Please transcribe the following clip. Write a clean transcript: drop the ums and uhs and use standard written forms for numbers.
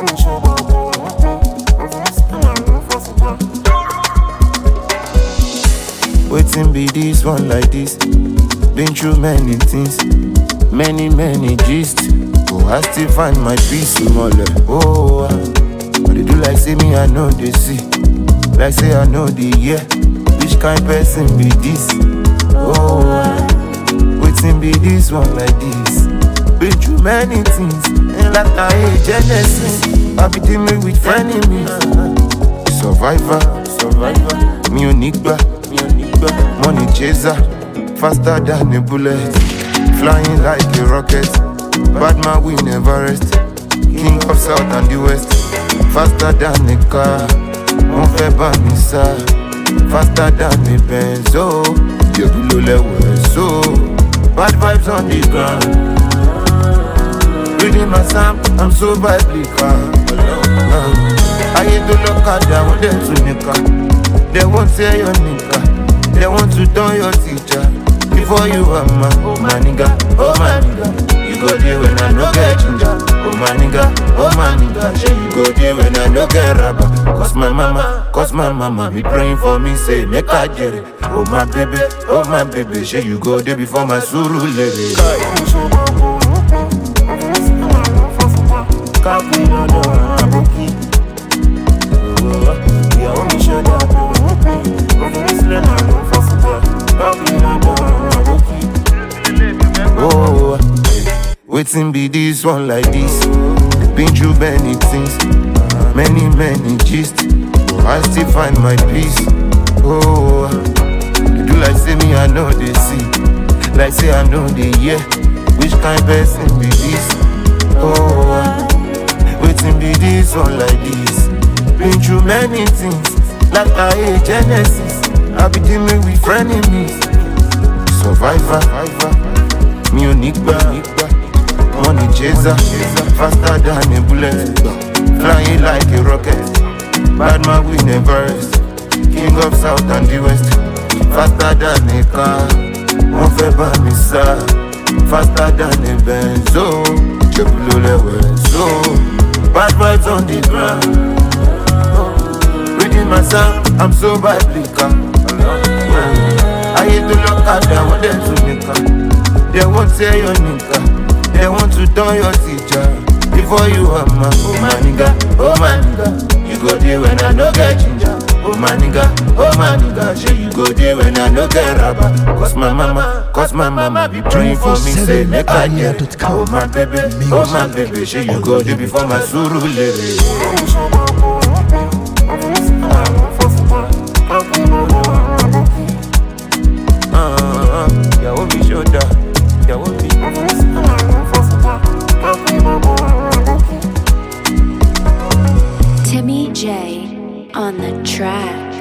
Waiting be this one like this. Been through many things, many gist. Oh, I still find my peace smaller. Oh, but they do like say me, I know they see. Like say I know the year. Which kind person be this? Oh, waiting be this one like this. Been through many things, and like I hate Genesis. I be dealing with frenemies. Survivor, me unique. Money chaser, faster than a bullet, flying like a rocket. Bad man we never rest. King of South and the West, faster than a car. Mon fait banissa, faster than a Benz. Oh, you below level, so bad vibes on the ground. Reading my psalm, I'm so biblical. I hate to look at them when they're too nigga. They won't say your nigga. They want to turn your teacher before you are my nigga, oh my nigga. You go there when I no get ginger, oh my nigga, say you go there when I no get rubber. Cause my mama be praying for me, say make I get it. Oh my baby, say you go there before my suru lady. Oh, waiting be this one like this. Been through many things, many gist. Oh, I still find my peace. Oh, they do like say me, I know they see. Like say I know the year. Which kind person be this? Oh, waiting be this one like this. Been through many things, like I hate Genesis. I be dealing with frenemies. Survivor, me unique. Money chaser, faster than a bullet, flying like a rocket. Bad man we never rest. King of South and the West, faster than a car. Mon fait banissa, faster than a Benz. Oh, you below level, so bad vibes on the ground. Reading my psalm, I'm so biblical. I hate to look at them when they're too nigga. They won't say your nigga. They want to turn your teacher before you are my nigga. You go there when I no get ginger. Oh my nigga, say you go there when I no get rubber. Cause my mama be praying for me, say make I get it. Oh my baby, say you go there before my suru lady. Yeah, we'll be shoulder. Yeah, we'll be. Timmy J on the track.